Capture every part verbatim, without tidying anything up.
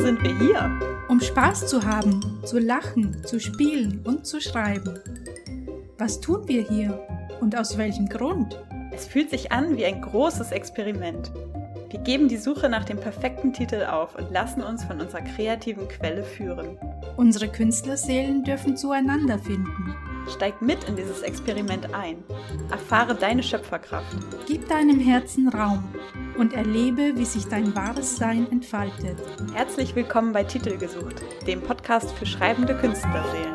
sind wir hier? Um Spaß zu haben, zu lachen, zu spielen und zu schreiben. Was tun wir hier und aus welchem Grund? Es fühlt sich an wie ein großes Experiment. Wir geben die Suche nach dem perfekten Titel auf und lassen uns von unserer kreativen Quelle führen. Unsere Künstlerseelen dürfen zueinander finden. Steig mit in dieses Experiment ein. Erfahre deine Schöpferkraft. Gib deinem Herzen Raum und erlebe, wie sich dein wahres Sein entfaltet. Herzlich willkommen bei Titel gesucht, dem Podcast für schreibende Künstlerseelen.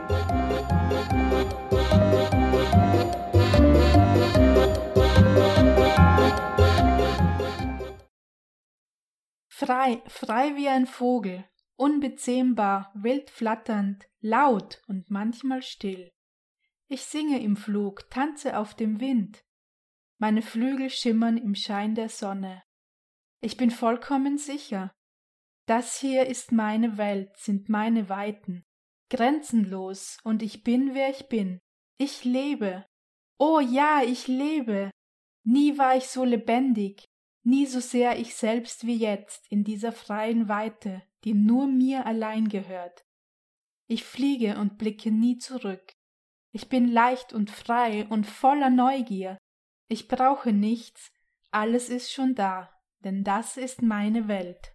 Frei, frei wie ein Vogel, unbezähmbar, wild flatternd, laut und manchmal still. Ich singe im Flug, tanze auf dem Wind. Meine Flügel schimmern im Schein der Sonne. Ich bin vollkommen sicher. Das hier ist meine Welt, sind meine Weiten. Grenzenlos, und ich bin, wer ich bin. Ich lebe. Oh ja, ich lebe. Nie war ich so lebendig, nie so sehr ich selbst wie jetzt in dieser freien Weite, die nur mir allein gehört. Ich fliege und blicke nie zurück. Ich bin leicht und frei und voller Neugier. Ich brauche nichts, alles ist schon da, denn das ist meine Welt.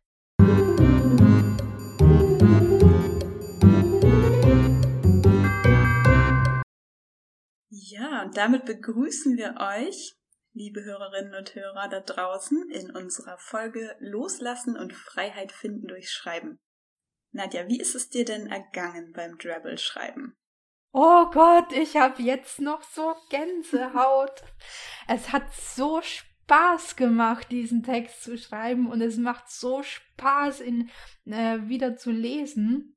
Ja, und damit begrüßen wir euch, liebe Hörerinnen und Hörer da draußen, in unserer Folge Loslassen und Freiheit finden durch Schreiben. Nadja, wie ist es dir denn ergangen beim Drabble-Schreiben? Oh Gott, ich habe jetzt noch so Gänsehaut. Es hat so Spaß gemacht, diesen Text zu schreiben, und es macht so Spaß, ihn äh, wieder zu lesen.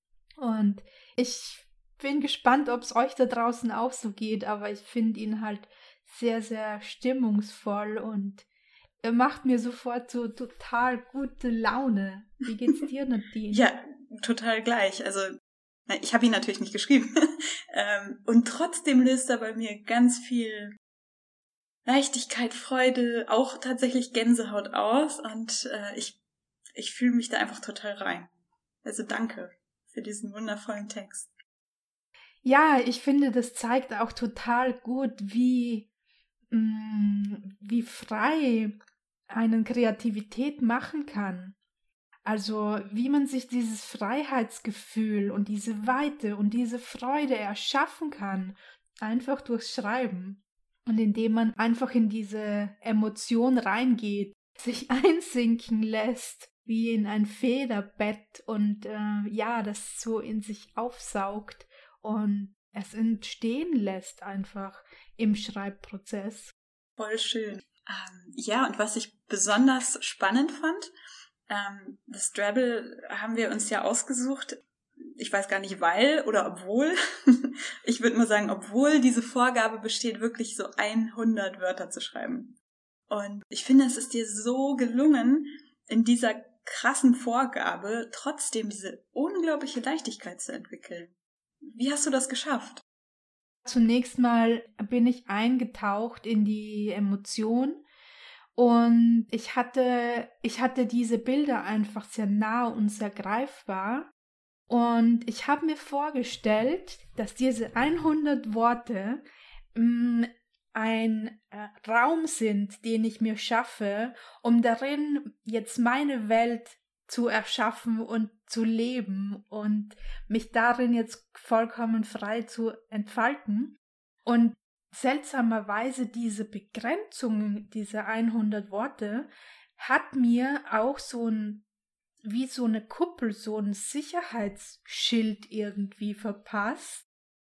Und ich bin gespannt, ob es euch da draußen auch so geht, aber ich finde ihn halt sehr, sehr stimmungsvoll und er macht mir sofort so total gute Laune. Wie geht's dir, Nadine? Ja, total gleich. Also ich habe ihn natürlich nicht geschrieben. Und trotzdem löst er bei mir ganz viel Leichtigkeit, Freude, auch tatsächlich Gänsehaut aus. Und äh, ich, ich fühle mich da einfach total rein. Also danke für diesen wundervollen Text. Ja, ich finde, das zeigt auch total gut, wie, mh, wie frei eine Kreativität machen kann. Also wie man sich dieses Freiheitsgefühl und diese Weite und diese Freude erschaffen kann, einfach durchs Schreiben. Und indem man einfach in diese Emotion reingeht, sich einsinken lässt, wie in ein Federbett und äh, ja, das so in sich aufsaugt und es entstehen lässt einfach im Schreibprozess. Voll schön. Ähm, ja, und was ich besonders spannend fand, ähm, das Drabble haben wir uns ja ausgesucht, ich weiß gar nicht, weil oder obwohl, ich würde mal sagen, obwohl diese Vorgabe besteht, wirklich so hundert Wörter zu schreiben. Und ich finde, es ist dir so gelungen, in dieser krassen Vorgabe trotzdem diese unglaubliche Leichtigkeit zu entwickeln. Wie hast du das geschafft? Zunächst mal bin ich eingetaucht in die Emotion und ich hatte, ich hatte diese Bilder einfach sehr nah und sehr greifbar. Und ich habe mir vorgestellt, dass diese hundert Worte mh, ein äh, Raum sind, den ich mir schaffe, um darin jetzt meine Welt zu erschaffen und zu leben und mich darin jetzt vollkommen frei zu entfalten. Und seltsamerweise diese Begrenzung dieser hundert Worte hat mir auch so ein wie so eine Kuppel, so ein Sicherheitsschild irgendwie verpasst.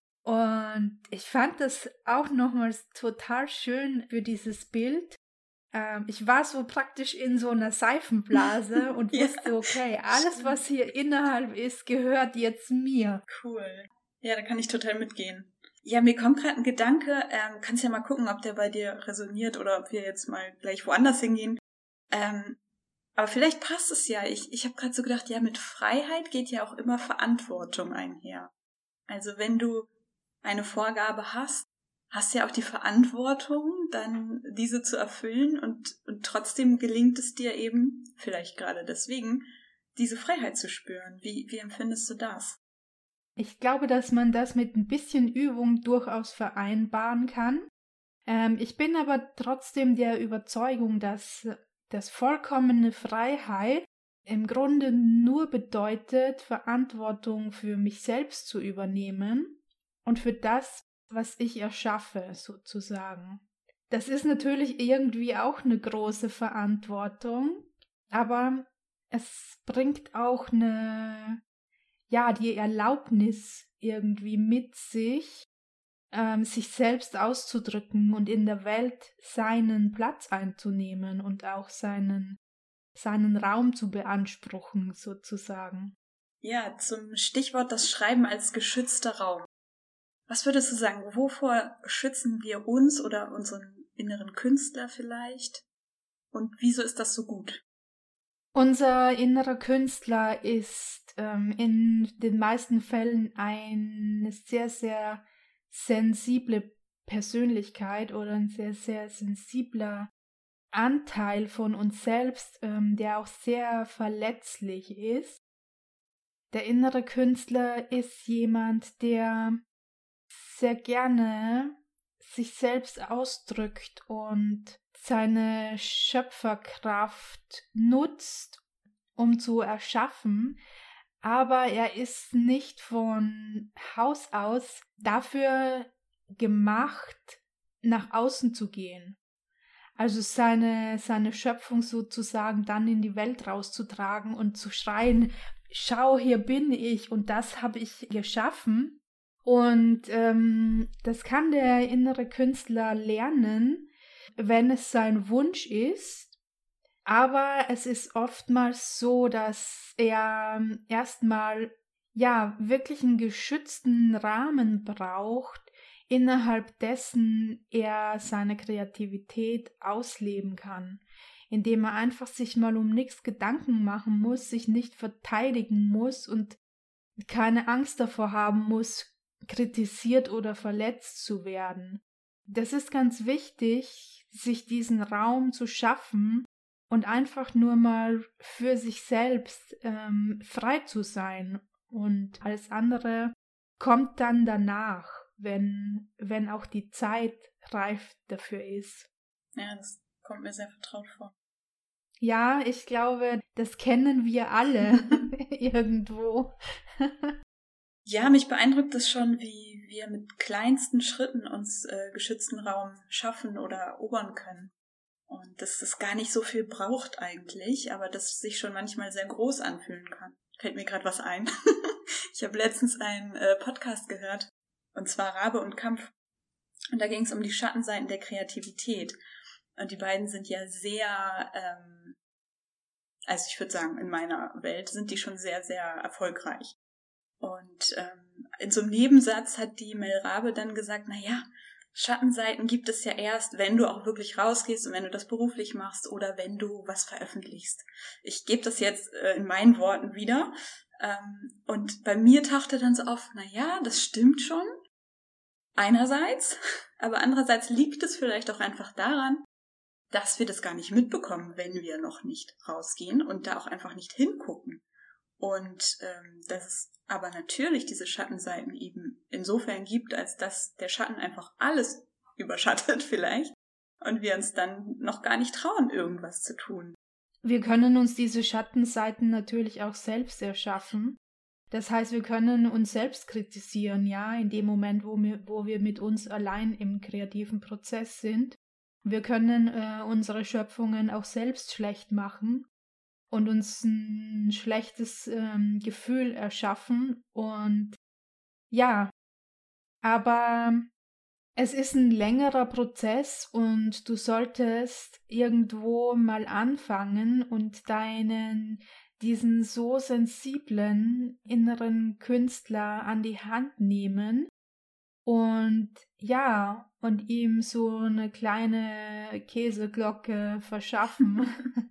Und ich fand das auch nochmals total schön für dieses Bild. Ähm, ich war so praktisch in so einer Seifenblase und Ja, wusste, okay, alles, was hier innerhalb ist, gehört jetzt mir. Cool. Ja, da kann ich total mitgehen. Ja, mir kommt gerade ein Gedanke, ähm, kannst ja mal gucken, ob der bei dir resoniert oder ob wir jetzt mal gleich woanders hingehen. Ähm, Aber vielleicht passt es ja. Ich, ich habe gerade so gedacht, ja, mit Freiheit geht ja auch immer Verantwortung einher. Also wenn du eine Vorgabe hast, hast du ja auch die Verantwortung, dann diese zu erfüllen und, und trotzdem gelingt es dir eben, vielleicht gerade deswegen, diese Freiheit zu spüren. Wie, wie empfindest du das? Ich glaube, dass man das mit ein bisschen Übung durchaus vereinbaren kann. Ähm, ich bin aber trotzdem der Überzeugung, dass, dass vollkommene Freiheit im Grunde nur bedeutet, Verantwortung für mich selbst zu übernehmen und für das, was ich erschaffe, sozusagen. Das ist natürlich irgendwie auch eine große Verantwortung, aber es bringt auch eine, ja, die Erlaubnis irgendwie mit sich, ähm, sich selbst auszudrücken und in der Welt seinen Platz einzunehmen und auch seinen, seinen Raum zu beanspruchen, sozusagen. Ja, zum Stichwort das Schreiben als geschützter Raum. Was würdest du sagen, wovor schützen wir uns oder unseren inneren Künstler vielleicht? Und wieso ist das so gut? Unser innerer Künstler ist ähm, in den meisten Fällen eine sehr, sehr sensible Persönlichkeit oder ein sehr, sehr sensibler Anteil von uns selbst, ähm, der auch sehr verletzlich ist. Der innere Künstler ist jemand, der sehr gerne sich selbst ausdrückt und seine Schöpferkraft nutzt, um zu erschaffen, aber er ist nicht von Haus aus dafür gemacht, nach außen zu gehen. Also seine, seine Schöpfung sozusagen dann in die Welt rauszutragen und zu schreien, schau, hier bin ich und das habe ich geschaffen. Und ähm, das kann der innere Künstler lernen, wenn es sein Wunsch ist. Aber es ist oftmals so, dass er erstmal ja wirklich einen geschützten Rahmen braucht, innerhalb dessen er seine Kreativität ausleben kann, indem er einfach sich mal um nichts Gedanken machen muss, sich nicht verteidigen muss und keine Angst davor haben muss, kritisiert oder verletzt zu werden. Das ist ganz wichtig, sich diesen Raum zu schaffen und einfach nur mal für sich selbst ähm, frei zu sein. Und alles andere kommt dann danach, wenn, wenn auch die Zeit reif dafür ist. Ja, das kommt mir sehr vertraut vor. Ja, ich glaube, das kennen wir alle irgendwo. Ja, mich beeindruckt es schon, wie wir mit kleinsten Schritten uns äh, geschützten Raum schaffen oder erobern können. Und dass es gar nicht so viel braucht eigentlich, aber dass es sich schon manchmal sehr groß anfühlen kann. Fällt mir gerade was ein. Ich habe letztens einen äh, Podcast gehört, und zwar Rabe und Kampf. Und da ging es um die Schattenseiten der Kreativität. Und die beiden sind ja sehr, ähm, also ich würde sagen, in meiner Welt sind die schon sehr, sehr erfolgreich. Und ähm, in so einem Nebensatz hat die Mel Rabe dann gesagt, na ja, Schattenseiten gibt es ja erst, wenn du auch wirklich rausgehst und wenn du das beruflich machst oder wenn du was veröffentlichst. Ich gebe das jetzt äh, in meinen Worten wieder. Ähm, und bei mir tauchte dann so auf, na ja, das stimmt schon. Einerseits, aber andererseits liegt es vielleicht auch einfach daran, dass wir das gar nicht mitbekommen, wenn wir noch nicht rausgehen und da auch einfach nicht hingucken. Und ähm, dass es aber natürlich diese Schattenseiten eben insofern gibt, als dass der Schatten einfach alles überschattet vielleicht und wir uns dann noch gar nicht trauen, irgendwas zu tun. Wir können uns diese Schattenseiten natürlich auch selbst erschaffen. Das heißt, wir können uns selbst kritisieren, ja, in dem Moment, wo wir, wo wir mit uns allein im kreativen Prozess sind. Wir können äh, unsere Schöpfungen auch selbst schlecht machen und uns ein schlechtes ähm, Gefühl erschaffen. Und ja, aber es ist ein längerer Prozess und du solltest irgendwo mal anfangen und deinen, diesen so sensiblen inneren Künstler an die Hand nehmen und ja, und ihm so eine kleine Käseglocke verschaffen,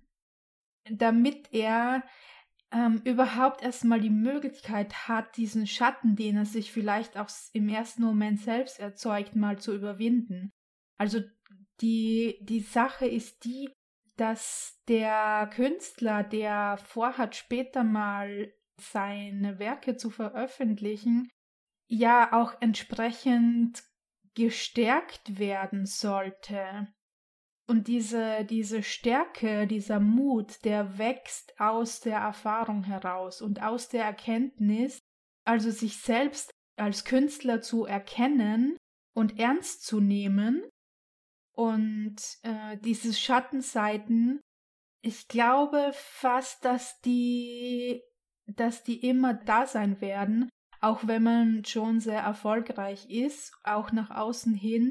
damit er ähm, überhaupt erstmal die Möglichkeit hat, diesen Schatten, den er sich vielleicht auch im ersten Moment selbst erzeugt, mal zu überwinden. Also die, die Sache ist die, dass der Künstler, der vorhat, später mal seine Werke zu veröffentlichen, ja auch entsprechend gestärkt werden sollte. Und diese, diese Stärke, dieser Mut, der wächst aus der Erfahrung heraus und aus der Erkenntnis, also sich selbst als Künstler zu erkennen und ernst zu nehmen. Und äh, diese Schattenseiten, ich glaube fast, dass die, dass die immer da sein werden, auch wenn man schon sehr erfolgreich ist, auch nach außen hin.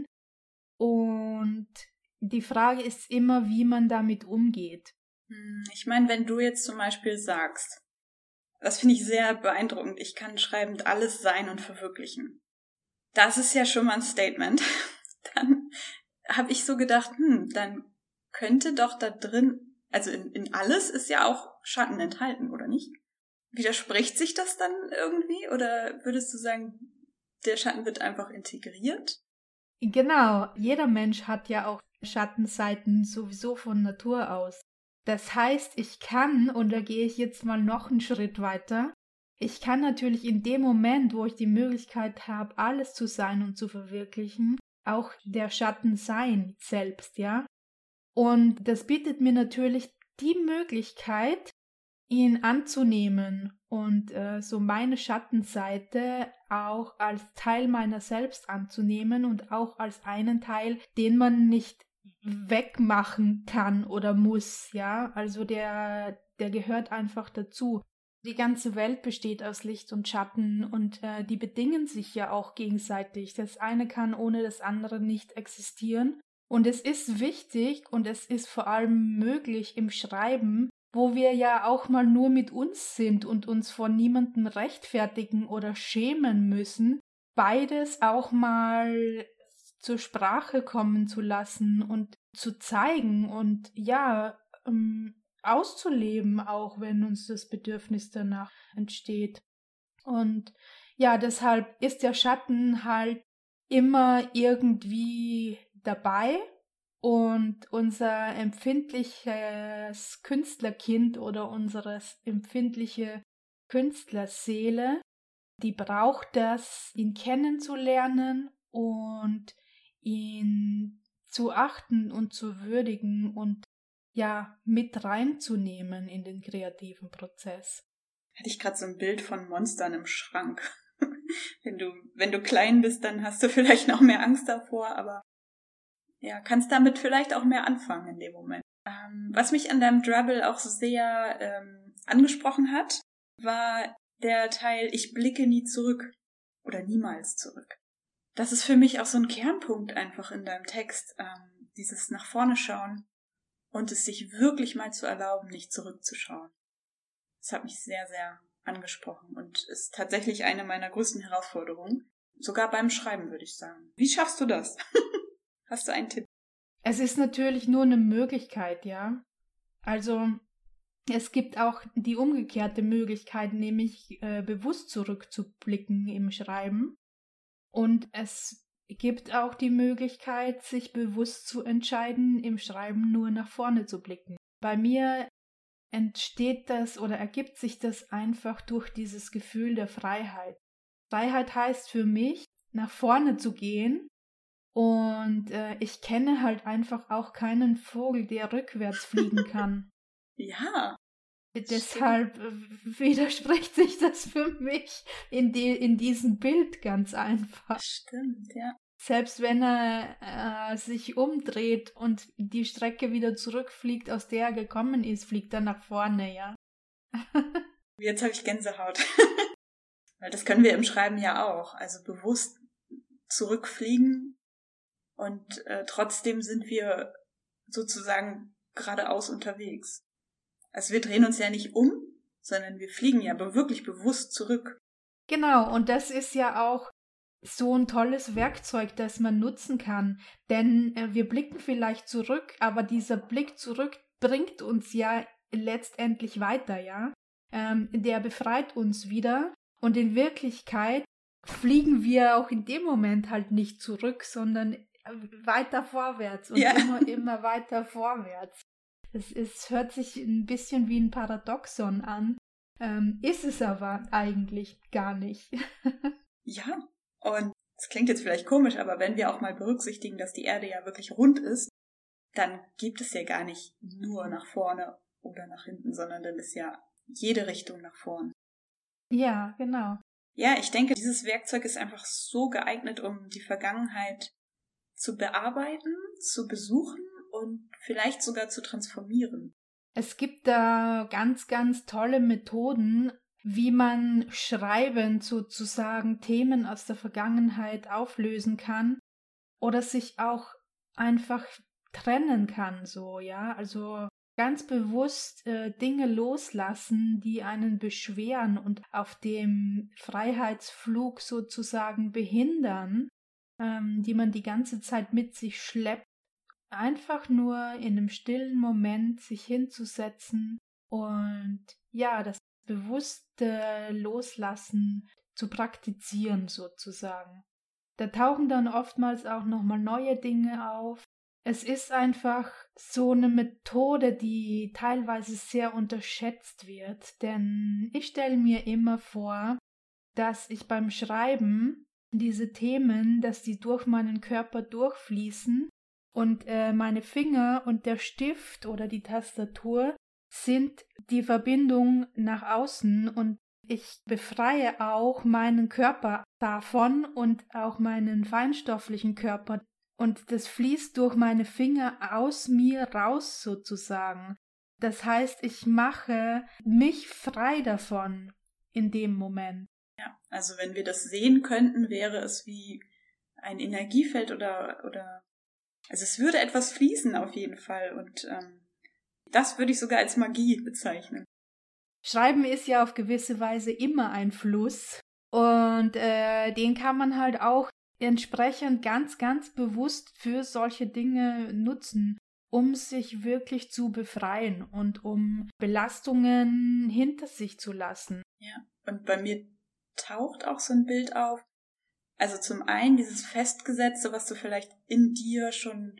Und die Frage ist immer, wie man damit umgeht. Ich meine, wenn du jetzt zum Beispiel sagst, das finde ich sehr beeindruckend, ich kann schreibend alles sein und verwirklichen. Das ist ja schon mal ein Statement. Dann habe ich so gedacht, hm, dann könnte doch da drin, also in, in alles ist ja auch Schatten enthalten, oder nicht? Widerspricht sich das dann irgendwie? Oder würdest du sagen, der Schatten wird einfach integriert? Genau, jeder Mensch hat ja auch Schattenseiten sowieso von Natur aus. Das heißt, ich kann, und da gehe ich jetzt mal noch einen Schritt weiter, ich kann natürlich in dem Moment, wo ich die Möglichkeit habe, alles zu sein und zu verwirklichen, auch der Schatten sein selbst, ja. Und das bietet mir natürlich die Möglichkeit, ihn anzunehmen und äh, so meine Schattenseite auch als Teil meiner selbst anzunehmen und auch als einen Teil, den man nicht wegmachen kann oder muss, ja, also der, der gehört einfach dazu. Die ganze Welt besteht aus Licht und Schatten und äh, die bedingen sich ja auch gegenseitig. Das eine kann ohne das andere nicht existieren. Und es ist wichtig und es ist vor allem möglich im Schreiben, wo wir ja auch mal nur mit uns sind und uns vor niemandem rechtfertigen oder schämen müssen, beides auch mal zur Sprache kommen zu lassen und zu zeigen und ja, ähm, auszuleben, auch wenn uns das Bedürfnis danach entsteht. Und ja, deshalb ist der Schatten halt immer irgendwie dabei und unser empfindliches Künstlerkind oder unsere empfindliche Künstlerseele, die braucht das, ihn kennenzulernen und ihn zu achten und zu würdigen und ja, mit reinzunehmen in den kreativen Prozess. Hatte ich gerade so ein Bild von Monstern im Schrank. wenn du, wenn du klein bist, dann hast du vielleicht noch mehr Angst davor, aber ja, kannst damit vielleicht auch mehr anfangen in dem Moment. Ähm, was mich an deinem Drabble auch so sehr ähm, angesprochen hat, war der Teil, ich blicke nie zurück oder niemals zurück. Das ist für mich auch so ein Kernpunkt einfach in deinem Text, ähm, dieses nach vorne schauen und es sich wirklich mal zu erlauben, nicht zurückzuschauen. Das hat mich sehr, sehr angesprochen und ist tatsächlich eine meiner größten Herausforderungen. Sogar beim Schreiben, würde ich sagen. Wie schaffst du das? Hast du einen Tipp? Es ist natürlich nur eine Möglichkeit, ja. Also es gibt auch die umgekehrte Möglichkeit, nämlich äh, bewusst zurückzublicken im Schreiben. Und es gibt auch die Möglichkeit, sich bewusst zu entscheiden, im Schreiben nur nach vorne zu blicken. Bei mir entsteht das oder ergibt sich das einfach durch dieses Gefühl der Freiheit. Freiheit heißt für mich, nach vorne zu gehen und äh, ich kenne halt einfach auch keinen Vogel, der rückwärts fliegen kann. Ja. Deshalb äh, widerspricht sich das für mich in, die, in diesem Bild ganz einfach. Stimmt, ja. Selbst wenn er äh, sich umdreht und die Strecke wieder zurückfliegt, aus der er gekommen ist, fliegt er nach vorne, ja. Jetzt habe ich Gänsehaut. Weil das können wir im Schreiben ja auch. Also bewusst zurückfliegen und äh, trotzdem sind wir sozusagen geradeaus unterwegs. Also wir drehen uns ja nicht um, sondern wir fliegen ja wirklich bewusst zurück. Genau, und das ist ja auch so ein tolles Werkzeug, das man nutzen kann. Denn äh, wir blicken vielleicht zurück, aber dieser Blick zurück bringt uns ja letztendlich weiter, ja. Ähm, der befreit uns wieder. Und in Wirklichkeit fliegen wir auch in dem Moment halt nicht zurück, sondern weiter vorwärts und ja. immer, immer weiter vorwärts. Es ist, hört sich ein bisschen wie ein Paradoxon an, ähm, ist es aber eigentlich gar nicht. Ja, und es klingt jetzt vielleicht komisch, aber wenn wir auch mal berücksichtigen, dass die Erde ja wirklich rund ist, dann gibt es ja gar nicht nur nach vorne oder nach hinten, sondern dann ist ja jede Richtung nach vorn. Ja, genau. Ja, ich denke, dieses Werkzeug ist einfach so geeignet, um die Vergangenheit zu bearbeiten, zu besuchen und vielleicht sogar zu transformieren. Es gibt da ganz, ganz tolle Methoden, wie man schreibend sozusagen Themen aus der Vergangenheit auflösen kann oder sich auch einfach trennen kann, so, ja, also ganz bewusst äh, Dinge loslassen, die einen beschweren und auf dem Freiheitsflug sozusagen behindern, ähm, die man die ganze Zeit mit sich schleppt, einfach nur in einem stillen Moment sich hinzusetzen und ja, das bewusste Loslassen zu praktizieren sozusagen. Da tauchen dann oftmals auch nochmal neue Dinge auf. Es ist einfach so eine Methode, die teilweise sehr unterschätzt wird, denn ich stelle mir immer vor, dass ich beim Schreiben diese Themen, dass die durch meinen Körper durchfließen und äh, meine Finger und der Stift oder die Tastatur sind die Verbindung nach außen und ich befreie auch meinen Körper davon und auch meinen feinstofflichen Körper. Und das fließt durch meine Finger aus mir raus sozusagen. Das heißt, ich mache mich frei davon in dem Moment. Ja, also wenn wir das sehen könnten, wäre es wie ein Energiefeld oder, oder also es würde etwas fließen auf jeden Fall und ähm, das würde ich sogar als Magie bezeichnen. Schreiben ist ja auf gewisse Weise immer ein Fluss und äh, den kann man halt auch entsprechend ganz, ganz bewusst für solche Dinge nutzen, um sich wirklich zu befreien und um Belastungen hinter sich zu lassen. Ja, und bei mir taucht auch so ein Bild auf. Also zum einen dieses Festgesetzte, was du vielleicht in dir schon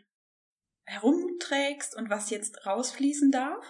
herumträgst und was jetzt rausfließen darf.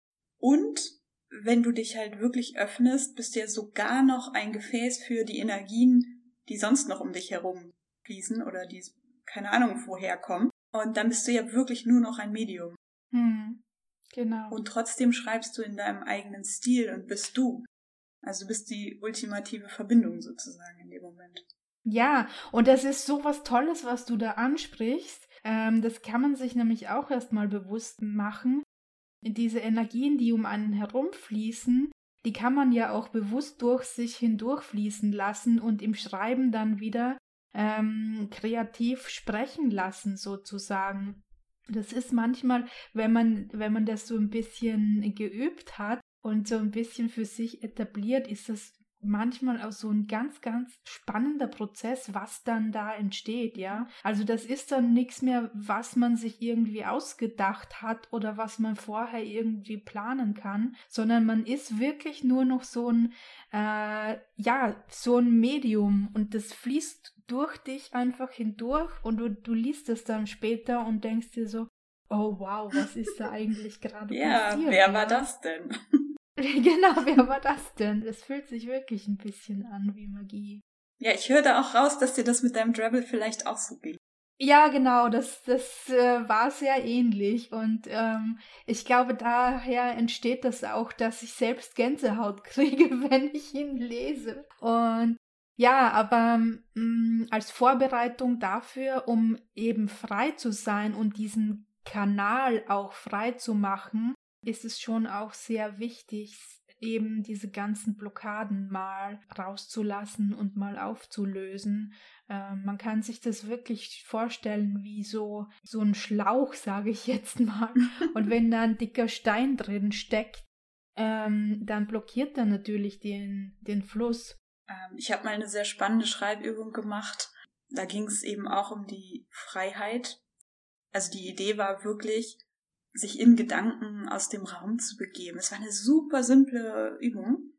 Und wenn du dich halt wirklich öffnest, bist du ja sogar noch ein Gefäß für die Energien, die sonst noch um dich herum fließen oder die, keine Ahnung, woher kommen. Und dann bist du ja wirklich nur noch ein Medium. Hm, genau. Und trotzdem schreibst du in deinem eigenen Stil und bist du. Also du bist die ultimative Verbindung sozusagen in dem Moment. Ja, und das ist so was Tolles, was du da ansprichst. Ähm, das kann man sich nämlich auch erstmal bewusst machen. Diese Energien, die um einen herumfließen, die kann man ja auch bewusst durch sich hindurchfließen lassen und im Schreiben dann wieder ähm, kreativ sprechen lassen, sozusagen. Das ist manchmal, wenn man, wenn man das so ein bisschen geübt hat und so ein bisschen für sich etabliert, ist das manchmal auch so ein ganz, ganz spannender Prozess, was dann da entsteht, ja. Also das ist dann nichts mehr, was man sich irgendwie ausgedacht hat oder was man vorher irgendwie planen kann, sondern man ist wirklich nur noch so ein, äh, ja, so ein Medium und das fließt durch dich einfach hindurch und du, du liest es dann später und denkst dir so, oh wow, was ist da eigentlich gerade ja, passiert? Wer ja, wer war das denn? Genau, wer war das denn? Es fühlt sich wirklich ein bisschen an wie Magie. Ja, ich höre da auch raus, dass dir das mit deinem Drabble vielleicht auch so ging. Ja, genau, das, das äh, war sehr ähnlich und ähm, ich glaube, daher entsteht das auch, dass ich selbst Gänsehaut kriege, wenn ich ihn lese. Und ja, aber mh, als Vorbereitung dafür, um eben frei zu sein und diesen Kanal auch frei zu machen, ist es schon auch sehr wichtig, eben diese ganzen Blockaden mal rauszulassen und mal aufzulösen. Ähm, man kann sich das wirklich vorstellen wie so, so ein Schlauch, sage ich jetzt mal. Und wenn da ein dicker Stein drin steckt, ähm, dann blockiert er natürlich den, den Fluss. Ähm, ich habe mal eine sehr spannende Schreibübung gemacht. Da ging es eben auch um die Freiheit. Also die Idee war wirklich, sich in Gedanken aus dem Raum zu begeben. Es war eine super simple Übung.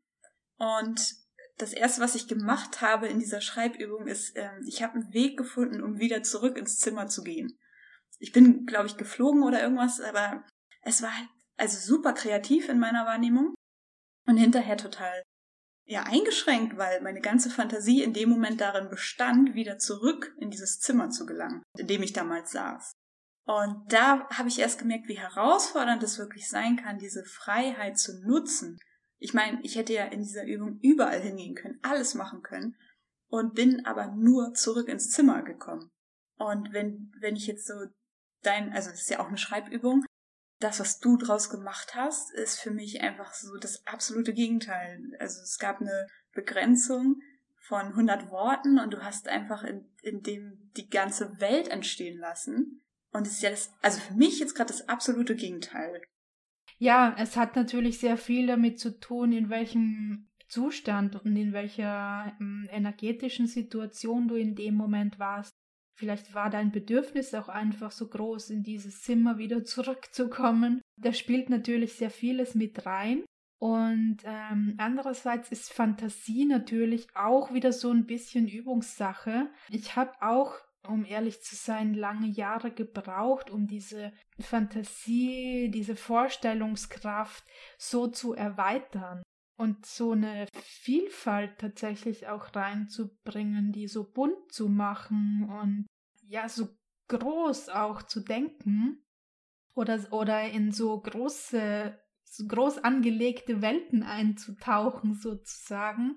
Und das Erste, was ich gemacht habe in dieser Schreibübung, ist, ähm, ich habe einen Weg gefunden, um wieder zurück ins Zimmer zu gehen. Ich bin, glaube ich, geflogen oder irgendwas, aber es war halt also super kreativ in meiner Wahrnehmung und hinterher total ja eingeschränkt, weil meine ganze Fantasie in dem Moment darin bestand, wieder zurück in dieses Zimmer zu gelangen, in dem ich damals saß. Und da habe ich erst gemerkt, wie herausfordernd es wirklich sein kann, diese Freiheit zu nutzen. Ich meine, ich hätte ja in dieser Übung überall hingehen können, alles machen können und bin aber nur zurück ins Zimmer gekommen. Und wenn wenn ich jetzt so dein, also das ist ja auch eine Schreibübung, das, was du draus gemacht hast, ist für mich einfach so das absolute Gegenteil. Also es gab eine Begrenzung von hundert Worten und du hast einfach in, in dem die ganze Welt entstehen lassen. Und es ist ja das, also für mich jetzt gerade das absolute Gegenteil. Ja, es hat natürlich sehr viel damit zu tun, in welchem Zustand und in welcher ähm, energetischen Situation du in dem Moment warst. Vielleicht war dein Bedürfnis auch einfach so groß, in dieses Zimmer wieder zurückzukommen. Da spielt natürlich sehr vieles mit rein. Und ähm, andererseits ist Fantasie natürlich auch wieder so ein bisschen Übungssache. Ich habe auch, um ehrlich zu sein, lange Jahre gebraucht, um diese Fantasie, diese Vorstellungskraft so zu erweitern und so eine Vielfalt tatsächlich auch reinzubringen, die so bunt zu machen und ja, so groß auch zu denken oder, oder in so große, so groß angelegte Welten einzutauchen sozusagen.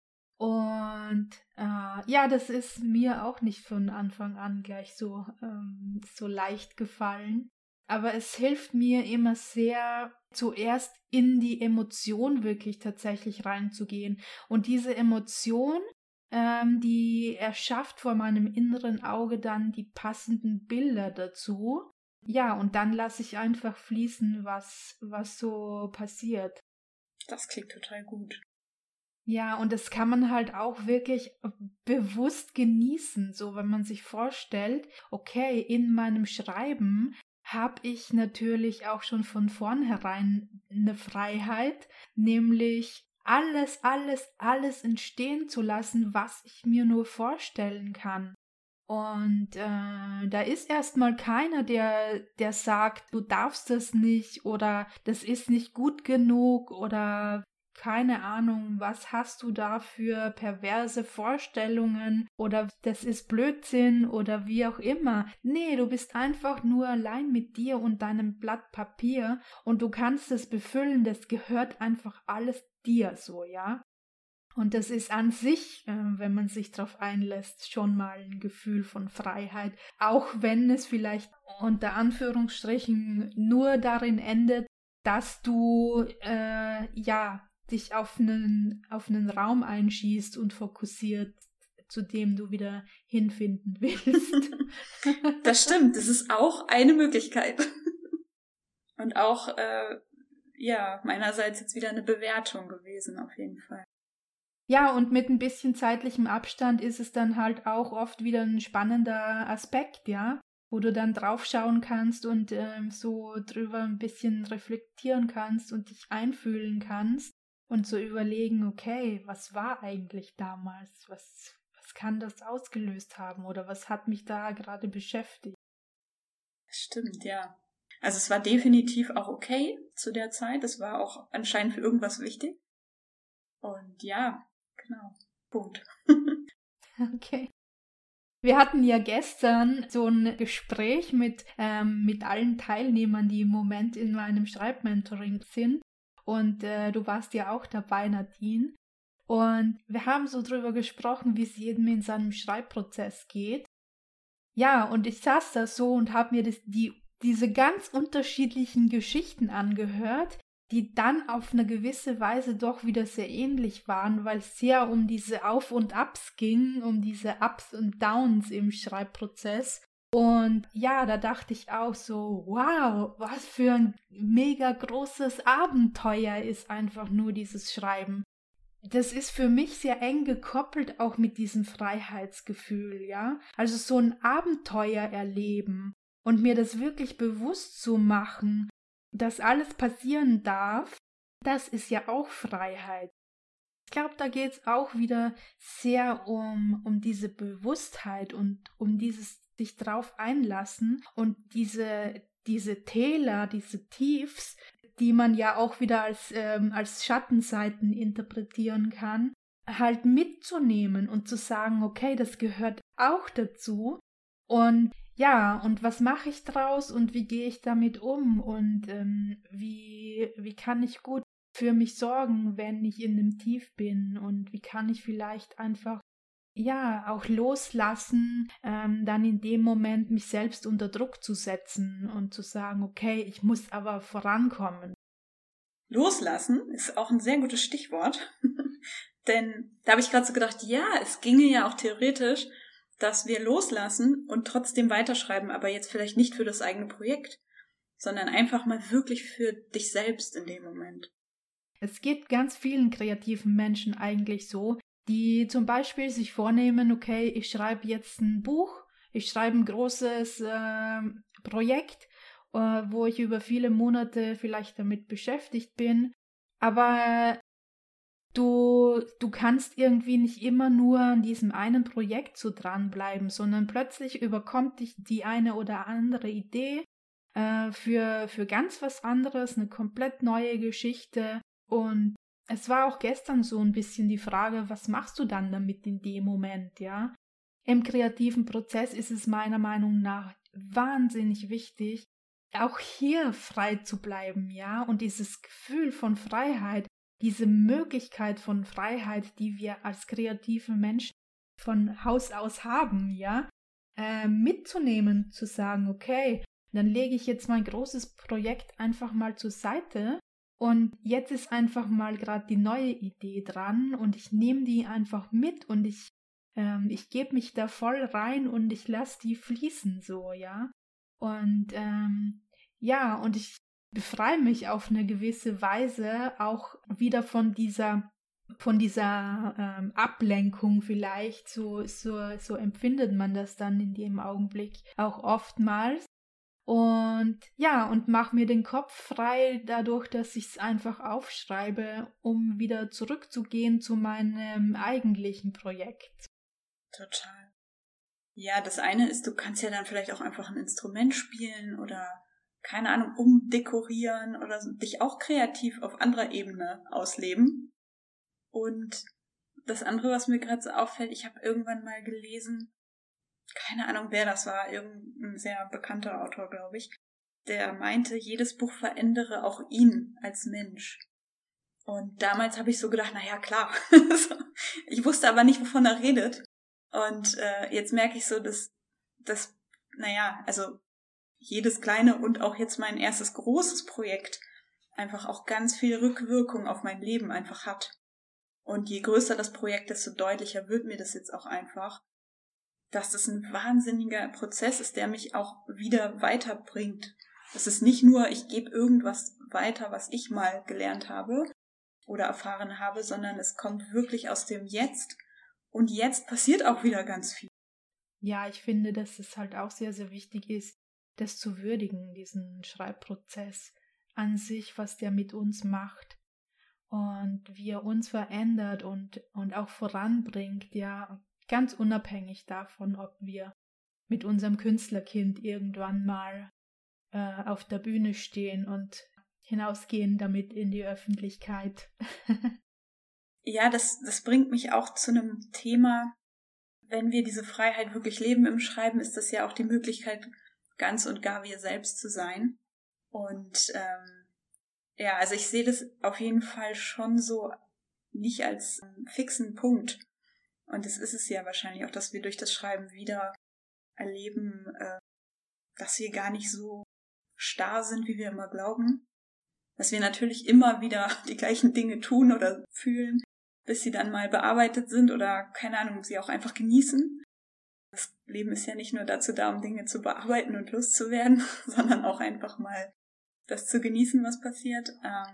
Und äh, ja, das ist mir auch nicht von Anfang an gleich so, ähm, so leicht gefallen. Aber es hilft mir immer sehr, zuerst in die Emotion wirklich tatsächlich reinzugehen. Und diese Emotion, ähm, die erschafft vor meinem inneren Auge dann die passenden Bilder dazu. Ja, und dann lasse ich einfach fließen, was, was so passiert. Das klingt total gut. Ja, und das kann man halt auch wirklich bewusst genießen, so wenn man sich vorstellt, okay, in meinem Schreiben habe ich natürlich auch schon von vornherein eine Freiheit, nämlich alles, alles, alles entstehen zu lassen, was ich mir nur vorstellen kann. Und äh, da ist erstmal keiner, der, der sagt, du darfst das nicht oder das ist nicht gut genug oder keine Ahnung, was hast du da für perverse Vorstellungen oder das ist Blödsinn oder wie auch immer. Nee, du bist einfach nur allein mit dir und deinem Blatt Papier und du kannst es befüllen, das gehört einfach alles dir so, ja. Und das ist an sich, äh, wenn man sich darauf einlässt, schon mal ein Gefühl von Freiheit, auch wenn es vielleicht unter Anführungsstrichen nur darin endet, dass du äh, ja dich auf einen, auf einen Raum einschießt und fokussiert, zu dem du wieder hinfinden willst. Das stimmt, das ist auch eine Möglichkeit. Und auch, äh, ja, meinerseits jetzt wieder eine Bewertung gewesen, auf jeden Fall. Ja, und mit ein bisschen zeitlichem Abstand ist es dann halt auch oft wieder ein spannender Aspekt, ja, wo du dann draufschauen kannst und ähm, so drüber ein bisschen reflektieren kannst und dich einfühlen kannst. Und so überlegen, okay, was war eigentlich damals? Was, was kann das ausgelöst haben? Oder was hat mich da gerade beschäftigt? Stimmt, ja. Also es war definitiv auch okay zu der Zeit. Es war auch anscheinend für irgendwas wichtig. Und ja, genau. Punkt. Okay. Wir hatten ja gestern so ein Gespräch mit, ähm, mit allen Teilnehmern, die im Moment in meinem Schreibmentoring sind. Und äh, du warst ja auch dabei, Nadine. Und wir haben so drüber gesprochen, wie es jedem in seinem Schreibprozess geht. Ja, und ich saß da so und habe mir das, die, diese ganz unterschiedlichen Geschichten angehört, die dann auf eine gewisse Weise doch wieder sehr ähnlich waren, weil es sehr um diese Auf- und Abs ging, um diese Ups und Downs im Schreibprozess. Und ja, da dachte ich auch so, wow, was für ein mega großes Abenteuer ist einfach nur dieses Schreiben. Das ist für mich sehr eng gekoppelt auch mit diesem Freiheitsgefühl, ja. Also so ein Abenteuer erleben und mir das wirklich bewusst zu machen, dass alles passieren darf, das ist ja auch Freiheit. Ich glaube, da geht es auch wieder sehr um, um diese Bewusstheit und um dieses sich drauf einlassen und diese, diese Täler, diese Tiefs, die man ja auch wieder als, ähm, als Schattenseiten interpretieren kann, halt mitzunehmen und zu sagen, okay, das gehört auch dazu. Und ja, und was mache ich draus und wie gehe ich damit um und ähm, wie, wie kann ich gut für mich sorgen, wenn ich in dem Tief bin und wie kann ich vielleicht einfach ja auch loslassen, ähm, dann in dem Moment mich selbst unter Druck zu setzen und zu sagen, okay, ich muss aber vorankommen. Loslassen ist auch ein sehr gutes Stichwort, denn da habe ich gerade so gedacht, ja, es ginge ja auch theoretisch, dass wir loslassen und trotzdem weiterschreiben, aber jetzt vielleicht nicht für das eigene Projekt, sondern einfach mal wirklich für dich selbst in dem Moment. Es geht ganz vielen kreativen Menschen eigentlich so, die zum Beispiel sich vornehmen, okay, ich schreibe jetzt ein Buch, ich schreibe ein großes äh, Projekt, äh, wo ich über viele Monate vielleicht damit beschäftigt bin, aber du, du kannst irgendwie nicht immer nur an diesem einen Projekt so dranbleiben, sondern plötzlich überkommt dich die eine oder andere Idee äh, für, für ganz was anderes, eine komplett neue Geschichte. Und es war auch gestern so ein bisschen die Frage, was machst du dann damit in dem Moment, ja? Im kreativen Prozess ist es meiner Meinung nach wahnsinnig wichtig, auch hier frei zu bleiben, ja? Und dieses Gefühl von Freiheit, diese Möglichkeit von Freiheit, die wir als kreative Menschen von Haus aus haben, ja? Äh, mitzunehmen, zu sagen, okay, dann lege ich jetzt mein großes Projekt einfach mal zur Seite. Und jetzt ist einfach mal gerade die neue Idee dran und ich nehme die einfach mit und ich, ähm, ich gebe mich da voll rein und ich lasse die fließen so, ja. Und ähm, ja, und ich befreie mich auf eine gewisse Weise auch wieder von dieser, von dieser ähm, Ablenkung vielleicht, so, so, so empfindet man das dann in dem Augenblick auch oftmals. Und ja, und mach mir den Kopf frei dadurch, dass ich es einfach aufschreibe, um wieder zurückzugehen zu meinem eigentlichen Projekt. Total. Ja, das eine ist, du kannst ja dann vielleicht auch einfach ein Instrument spielen oder, keine Ahnung, umdekorieren oder dich auch kreativ auf anderer Ebene ausleben. Und das andere, was mir gerade so auffällt, ich habe irgendwann mal gelesen, keine Ahnung, wer das war, irgendein sehr bekannter Autor, glaube ich, der meinte, jedes Buch verändere auch ihn als Mensch. Und damals habe ich so gedacht, naja, klar. Ich wusste aber nicht, wovon er redet. Und äh, jetzt merke ich so, dass, dass, naja, also jedes kleine und auch jetzt mein erstes großes Projekt einfach auch ganz viel Rückwirkung auf mein Leben einfach hat. Und je größer das Projekt, desto deutlicher wird mir das jetzt auch einfach, dass das ein wahnsinniger Prozess ist, der mich auch wieder weiterbringt. Das ist nicht nur, ich gebe irgendwas weiter, was ich mal gelernt habe oder erfahren habe, sondern es kommt wirklich aus dem Jetzt. Und jetzt passiert auch wieder ganz viel. Ja, ich finde, dass es halt auch sehr, sehr wichtig ist, das zu würdigen, diesen Schreibprozess an sich, was der mit uns macht und wie er uns verändert und, und auch voranbringt, ja, ganz unabhängig davon, ob wir mit unserem Künstlerkind irgendwann mal äh, auf der Bühne stehen und hinausgehen damit in die Öffentlichkeit. Ja, das, das bringt mich auch zu einem Thema, wenn wir diese Freiheit wirklich leben im Schreiben, ist das ja auch die Möglichkeit, ganz und gar wir selbst zu sein. Und ähm, ja, also ich sehe das auf jeden Fall schon so nicht als ähm, fixen Punkt. Und das ist es ja wahrscheinlich auch, dass wir durch das Schreiben wieder erleben, äh, dass wir gar nicht so starr sind, wie wir immer glauben. Dass wir natürlich immer wieder die gleichen Dinge tun oder fühlen, bis sie dann mal bearbeitet sind oder, keine Ahnung, sie auch einfach genießen. Das Leben ist ja nicht nur dazu da, um Dinge zu bearbeiten und loszuwerden, sondern auch einfach mal das zu genießen, was passiert.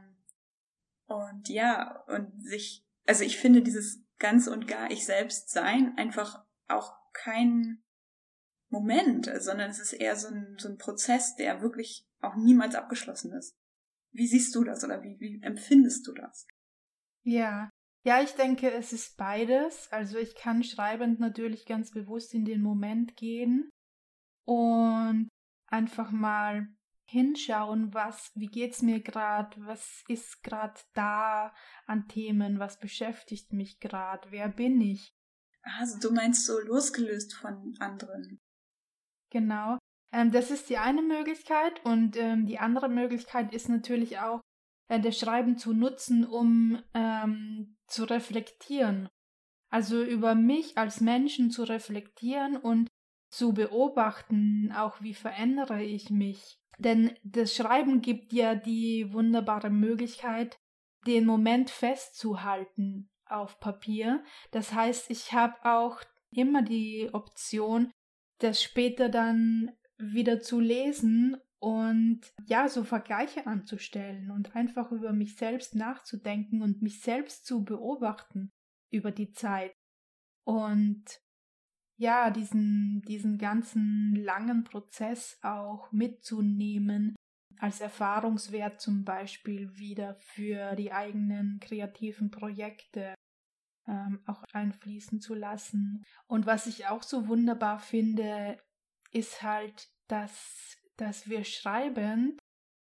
Und ja, und sich, also ich finde dieses ganz und gar ich selbst sein einfach auch kein Moment, sondern es ist eher so ein, so ein Prozess, der wirklich auch niemals abgeschlossen ist. Wie siehst du das oder wie, wie empfindest du das? Ja, ja, ich denke, es ist beides. Also ich kann schreibend natürlich ganz bewusst in den Moment gehen und einfach mal hinschauen, was, wie geht's mir gerade, was ist gerade da an Themen, was beschäftigt mich gerade, wer bin ich? Also du meinst so losgelöst von anderen. Genau. Ähm, das ist die eine Möglichkeit und ähm, die andere Möglichkeit ist natürlich auch, äh, das Schreiben zu nutzen, um ähm, zu reflektieren. Also über mich als Menschen zu reflektieren und zu beobachten, auch wie verändere ich mich. Denn das Schreiben gibt ja die wunderbare Möglichkeit, den Moment festzuhalten auf Papier. Das heißt, ich habe auch immer die Option, das später dann wieder zu lesen und ja, so Vergleiche anzustellen und einfach über mich selbst nachzudenken und mich selbst zu beobachten über die Zeit. Und ja, diesen, diesen ganzen langen Prozess auch mitzunehmen, als Erfahrungswert zum Beispiel wieder für die eigenen kreativen Projekte ähm, auch einfließen zu lassen. Und was ich auch so wunderbar finde, ist halt, dass, dass wir schreibend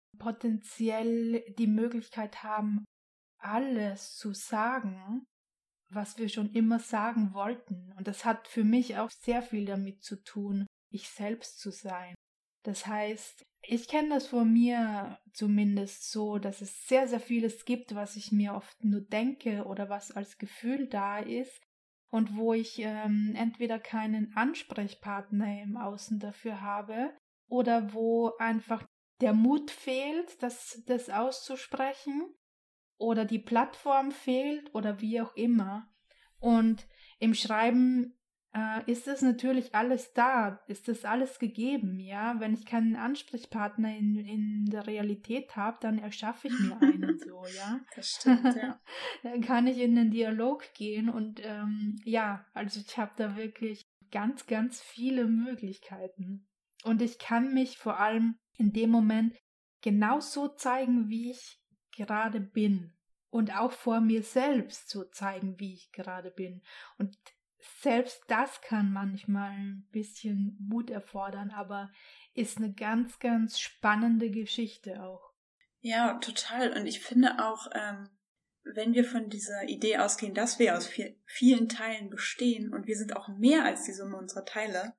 potenziell die Möglichkeit haben, alles zu sagen, was wir schon immer sagen wollten. Und das hat für mich auch sehr viel damit zu tun, ich selbst zu sein. Das heißt, ich kenne das von mir zumindest so, dass es sehr, sehr vieles gibt, was ich mir oft nur denke oder was als Gefühl da ist und wo ich ähm, entweder keinen Ansprechpartner im Außen dafür habe oder wo einfach der Mut fehlt, das, das auszusprechen oder die Plattform fehlt oder wie auch immer. Und im Schreiben äh, ist es natürlich alles da, ist das alles gegeben, ja. Wenn ich keinen Ansprechpartner in, in der Realität habe, dann erschaffe ich mir einen so, ja. Das stimmt, ja. Dann kann ich in den Dialog gehen und ähm, ja, also ich habe da wirklich ganz, ganz viele Möglichkeiten. Und ich kann mich vor allem in dem Moment genauso zeigen, wie ich gerade bin. Und auch vor mir selbst so zeigen, wie ich gerade bin. Und selbst das kann manchmal ein bisschen Mut erfordern, aber ist eine ganz, ganz spannende Geschichte auch. Ja, total. Und ich finde auch, ähm, wenn wir von dieser Idee ausgehen, dass wir aus viel, vielen Teilen bestehen und wir sind auch mehr als die Summe unserer Teile,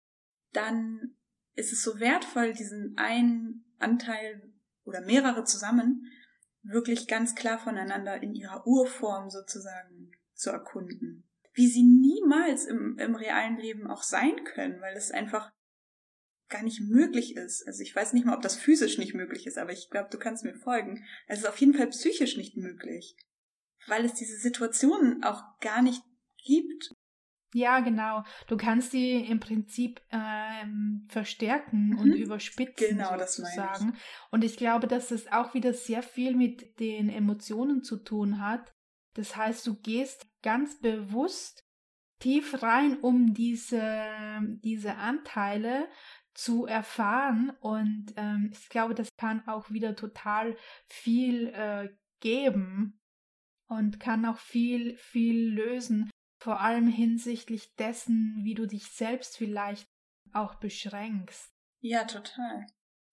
dann ist es so wertvoll, diesen einen Anteil oder mehrere zusammen wirklich ganz klar voneinander in ihrer Urform sozusagen zu erkunden. Wie sie niemals im, im realen Leben auch sein können, weil es einfach gar nicht möglich ist. Also ich weiß nicht mal, ob das physisch nicht möglich ist, aber ich glaube, du kannst mir folgen. Es ist auf jeden Fall psychisch nicht möglich, weil es diese Situationen auch gar nicht gibt. Ja, genau. Du kannst sie im Prinzip ähm, verstärken Mhm. und überspitzen, Genau, das sozusagen. meine ich. Und ich glaube, dass es auch wieder sehr viel mit den Emotionen zu tun hat. Das heißt, du gehst ganz bewusst tief rein, um diese, diese Anteile zu erfahren. Und ähm, ich glaube, das kann auch wieder total viel äh, geben und kann auch viel, viel lösen. Vor allem hinsichtlich dessen, wie du dich selbst vielleicht auch beschränkst. Ja, total.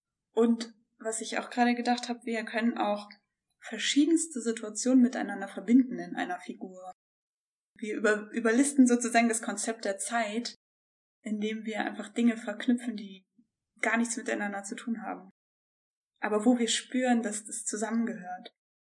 Und was ich auch gerade gedacht habe, wir können auch verschiedenste Situationen miteinander verbinden in einer Figur. Wir über, überlisten sozusagen das Konzept der Zeit, indem wir einfach Dinge verknüpfen, die gar nichts miteinander zu tun haben. Aber wo wir spüren, dass das zusammengehört.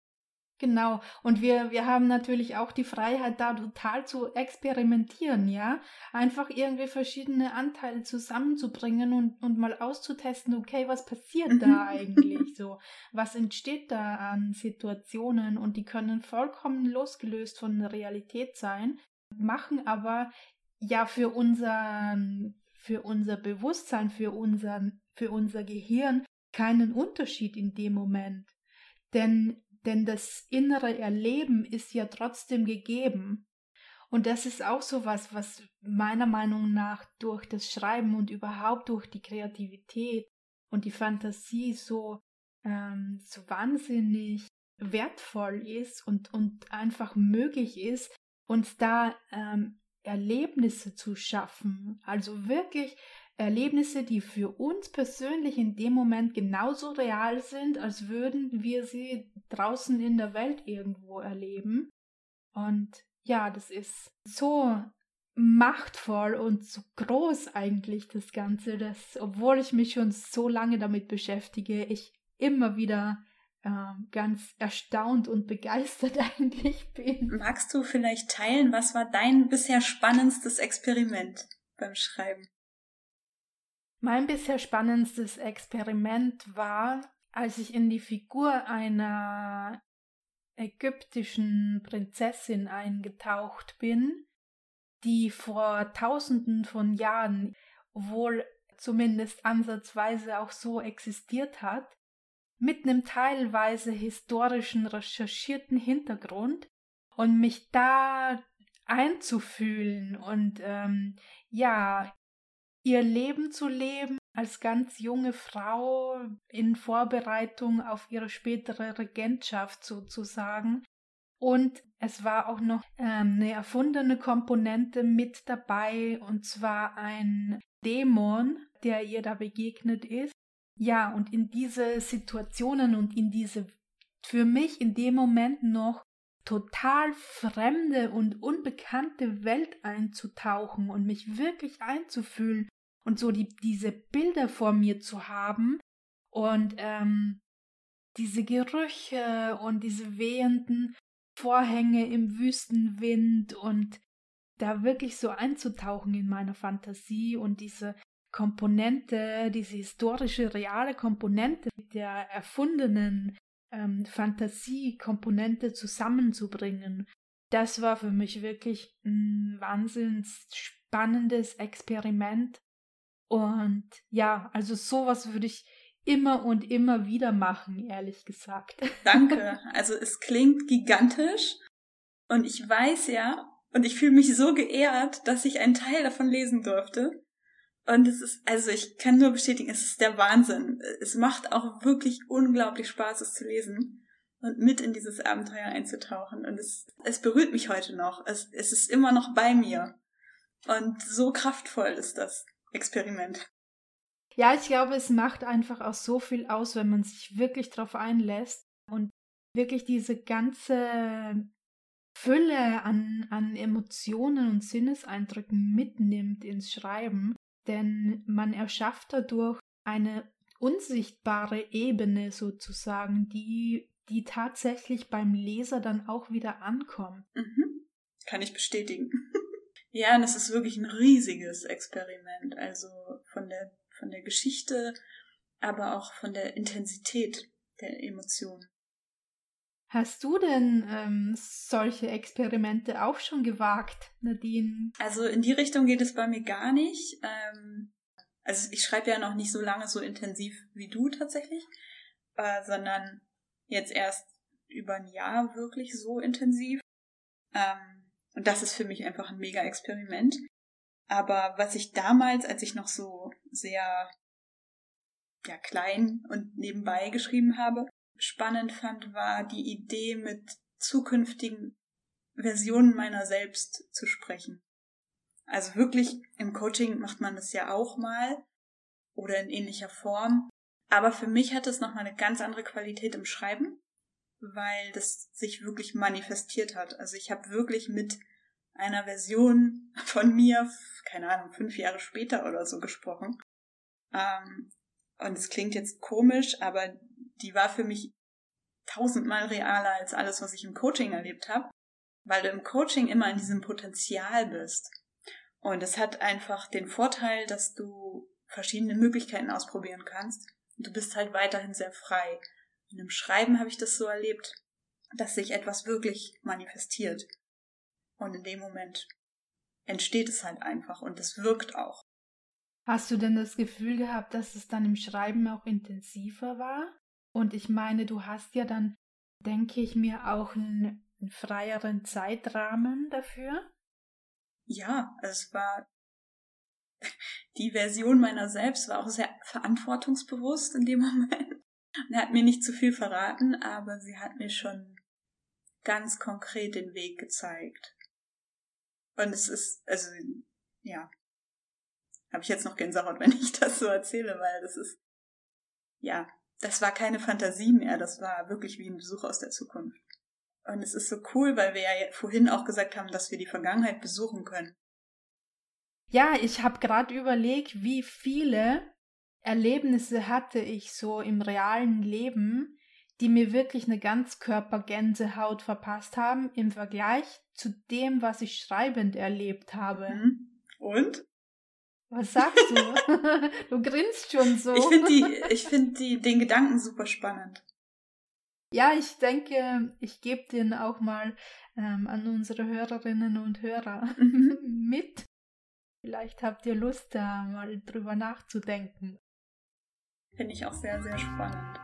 Genau. Und wir, wir haben natürlich auch die Freiheit, da total zu experimentieren, ja. Einfach irgendwie verschiedene Anteile zusammenzubringen und, und mal auszutesten, okay, was passiert da eigentlich so? Was entsteht da an Situationen? Und die können vollkommen losgelöst von der Realität sein, machen aber ja für unser, für unser Bewusstsein, für unser, für unser Gehirn keinen Unterschied in dem Moment. Denn Denn das innere Erleben ist ja trotzdem gegeben. Und das ist auch so was, was meiner Meinung nach durch das Schreiben und überhaupt durch die Kreativität und die Fantasie so, ähm, so wahnsinnig wertvoll ist und, und einfach möglich ist, uns da ähm, Erlebnisse zu schaffen. Also wirklich Erlebnisse, die für uns persönlich in dem Moment genauso real sind, als würden wir sie draußen in der Welt irgendwo erleben. Und ja, das ist so machtvoll und so groß eigentlich das Ganze, dass, obwohl ich mich schon so lange damit beschäftige, ich immer wieder äh, ganz erstaunt und begeistert eigentlich bin. Magst du vielleicht teilen, was war dein bisher spannendstes Experiment beim Schreiben? Mein bisher spannendstes Experiment war, als ich in die Figur einer ägyptischen Prinzessin eingetaucht bin, die vor Tausenden von Jahren wohl zumindest ansatzweise auch so existiert hat, mit einem teilweise historischen, recherchierten Hintergrund und mich da einzufühlen und ähm, ja, ihr Leben zu leben als ganz junge Frau in Vorbereitung auf ihre spätere Regentschaft sozusagen. Und es war auch noch ähm, eine erfundene Komponente mit dabei, und zwar ein Dämon, der ihr da begegnet ist. Ja, und in diese Situationen und in diese für mich in dem Moment noch total fremde und unbekannte Welt einzutauchen und mich wirklich einzufühlen und so die, diese Bilder vor mir zu haben und ähm, diese Gerüche und diese wehenden Vorhänge im Wüstenwind und da wirklich so einzutauchen in meine Fantasie und diese Komponente, diese historische, reale Komponente mit der erfundenen ähm, Fantasiekomponente zusammenzubringen. Das war für mich wirklich ein wahnsinnig spannendes Experiment. Und ja, also sowas würde ich immer und immer wieder machen, ehrlich gesagt. Danke. Also es klingt gigantisch und ich weiß ja, und ich fühle mich so geehrt, dass ich einen Teil davon lesen durfte. Und es ist, also ich kann nur bestätigen, es ist der Wahnsinn. Es macht auch wirklich unglaublich Spaß, es zu lesen und mit in dieses Abenteuer einzutauchen. Und es, es berührt mich heute noch. Es, es ist immer noch bei mir. Und so kraftvoll ist das Experiment. Ja, ich glaube, es macht einfach auch so viel aus, wenn man sich wirklich darauf einlässt und wirklich diese ganze Fülle an, an Emotionen und Sinneseindrücken mitnimmt ins Schreiben, denn man erschafft dadurch eine unsichtbare Ebene sozusagen, die, die tatsächlich beim Leser dann auch wieder ankommt. Mhm. Kann ich bestätigen. Ja, und es ist wirklich ein riesiges Experiment, also von der von der Geschichte, aber auch von der Intensität der Emotionen. Hast du denn ähm, solche Experimente auch schon gewagt, Nadine? Also in die Richtung geht es bei mir gar nicht. Ähm, also ich schreibe ja noch nicht so lange so intensiv wie du tatsächlich, äh, sondern jetzt erst über ein Jahr wirklich so intensiv. Ähm, und das ist für mich einfach ein mega Experiment. Aber was ich damals, als ich noch so sehr ja, klein und nebenbei geschrieben habe, spannend fand, war die Idee, mit zukünftigen Versionen meiner selbst zu sprechen. Also wirklich, im Coaching macht man das ja auch mal oder in ähnlicher Form. Aber für mich hat es nochmal eine ganz andere Qualität im Schreiben, weil das sich wirklich manifestiert hat. Also ich habe wirklich mit einer Version von mir, keine Ahnung, fünf Jahre später oder so gesprochen. Ähm, und es klingt jetzt komisch, aber die war für mich tausendmal realer als alles, was ich im Coaching erlebt habe, weil du im Coaching immer in diesem Potenzial bist. Und es hat einfach den Vorteil, dass du verschiedene Möglichkeiten ausprobieren kannst. Und du bist halt weiterhin sehr frei. Und im Schreiben habe ich das so erlebt, dass sich etwas wirklich manifestiert. Und in dem Moment entsteht es halt einfach und es wirkt auch. Hast du denn das Gefühl gehabt, dass es dann im Schreiben auch intensiver war? Und ich meine, du hast ja dann, denke ich mir, auch einen, einen freieren Zeitrahmen dafür. Ja, es war, die Version meiner selbst war auch sehr verantwortungsbewusst in dem Moment. Und hat mir nicht zu viel verraten, aber sie hat mir schon ganz konkret den Weg gezeigt. Und es ist, also, ja. habe ich jetzt noch Gänsehaut, wenn ich das so erzähle, weil das ist, ja, das war keine Fantasie mehr, das war wirklich wie ein Besuch aus der Zukunft. Und es ist so cool, weil wir ja vorhin auch gesagt haben, dass wir die Vergangenheit besuchen können. Ja, ich habe gerade überlegt, wie viele Erlebnisse hatte ich so im realen Leben, die mir wirklich eine Ganzkörper-Gänsehaut verpasst haben im Vergleich zu dem, was ich schreibend erlebt habe. Und? Was sagst du? Du grinst schon so. Ich finde die, ich find die, den Gedanken super spannend. Ja, ich denke, ich gebe den auch mal ähm, an unsere Hörerinnen und Hörer mit. Vielleicht habt ihr Lust, da mal drüber nachzudenken. Finde ich auch sehr, sehr spannend.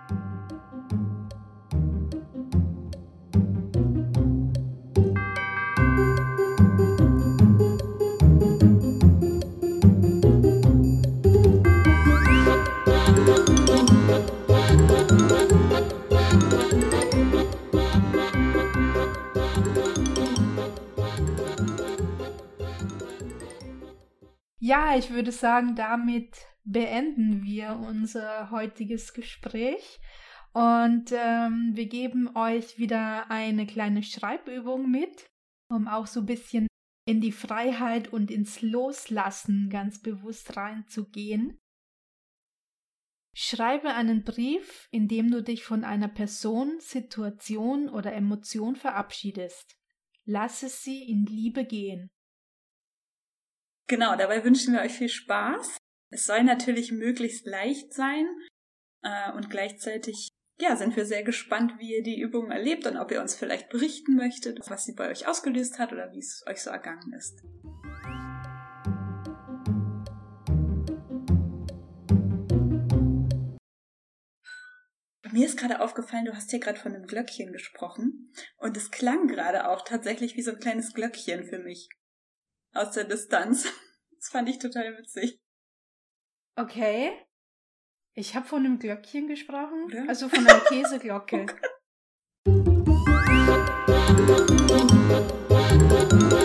Ja, ich würde sagen, damit beenden wir unser heutiges Gespräch und ähm, wir geben euch wieder eine kleine Schreibübung mit, um auch so ein bisschen in die Freiheit und ins Loslassen ganz bewusst reinzugehen. Schreibe einen Brief, in dem du dich von einer Person, Situation oder Emotion verabschiedest. Lasse sie in Liebe gehen. Genau, dabei wünschen wir euch viel Spaß. Es soll natürlich möglichst leicht sein äh, und gleichzeitig ja, sind wir sehr gespannt, wie ihr die Übung erlebt und ob ihr uns vielleicht berichten möchtet, was sie bei euch ausgelöst hat oder wie es euch so ergangen ist. Mir ist gerade aufgefallen, du hast hier gerade von einem Glöckchen gesprochen und es klang gerade auch tatsächlich wie so ein kleines Glöckchen für mich. Aus der Distanz. Das fand ich total witzig. Okay. Ich habe von einem Glöckchen gesprochen. Oder? Also von einer Käseglocke. Okay.